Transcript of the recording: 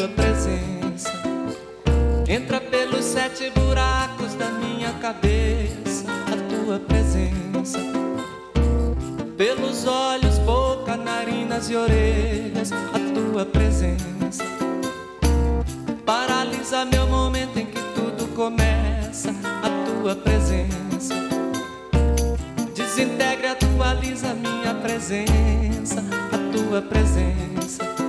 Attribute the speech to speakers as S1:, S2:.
S1: tua presença. Entra pelos 7 buracos da minha cabeça, a tua presença. Pelos olhos, boca, narinas e orelhas, a tua presença. Paralisa meu momento em que tudo começa, a tua presença. Desintegra, atualiza minha presença, a tua presença.